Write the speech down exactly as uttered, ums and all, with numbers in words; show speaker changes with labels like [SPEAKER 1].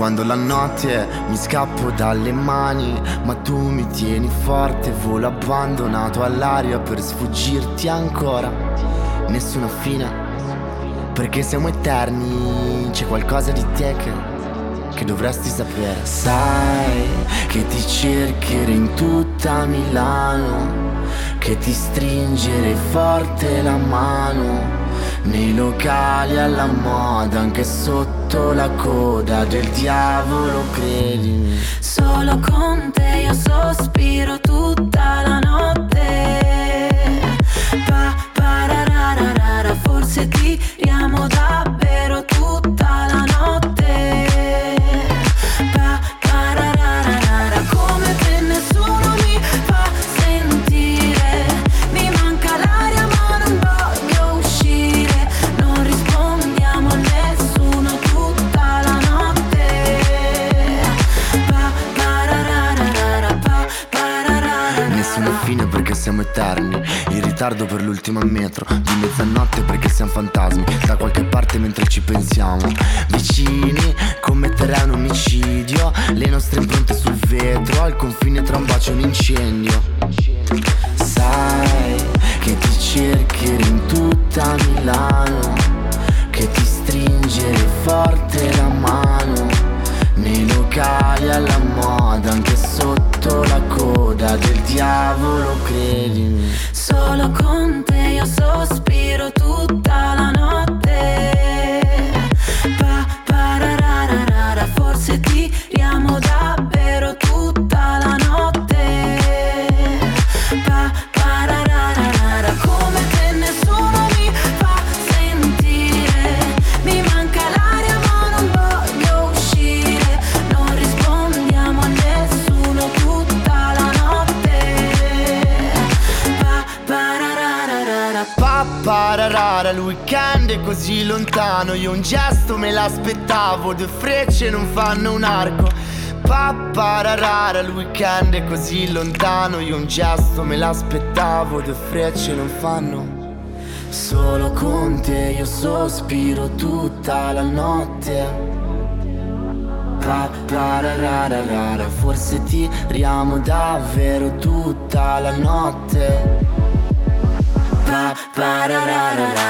[SPEAKER 1] Quando la notte mi scappo dalle mani, ma tu mi tieni forte, volo abbandonato all'aria per sfuggirti ancora. Nessuna fine, perché siamo eterni, c'è qualcosa di te che, che dovresti sapere. Sai che ti cercherei in tutta Milano, che ti stringerei forte la mano, nei locali alla moda, anche sotto la coda del diavolo, credimi.
[SPEAKER 2] Solo con te io sospiro tutta la notte. Pa, parararara, forse tiriamo davvero tutta la notte. Pa, parararara, come che nessuno mi fa sentire. Mi manca l'aria ma non voglio uscire. Non rispondiamo a nessuno tutta la notte. Pa, parararara, pa, parararara.
[SPEAKER 1] Nessuna fine perché siamo eterni, in ritardo per l'ultima metro, di mezzanotte perché siamo fantasmi, da qualche parte mentre ci pensiamo. Vicini, commetterai un omicidio, le nostre impronte sul vetro, al confine tra un bacio e un incendio. Sai che ti cercherei in tutta Milano, che ti stringerei forte la mano, nei locali alla moda, anche sotto la coda del diavolo, credimi.
[SPEAKER 2] Solo con te io sospiro tutta la notte. Pa, parararara, forse tiriamo davvero tutta la notte. Pa, parararara, come che nessuno mi fa sentire. Mi manca l'aria ma non voglio uscire. Non rispondiamo a nessuno tutta la notte. Pa, parararara.
[SPEAKER 1] Pa, pararara, il weekend è così lontano, io un gesto me l'aspettavo, due frecce non fanno un arco. Pa, pararara, il weekend è così lontano, io un gesto me l'aspettavo, due frecce non fanno. Solo con te io sospiro tutta la notte. Pa, pararara, forse tiriamo davvero tutta la notte. Pa, pararara.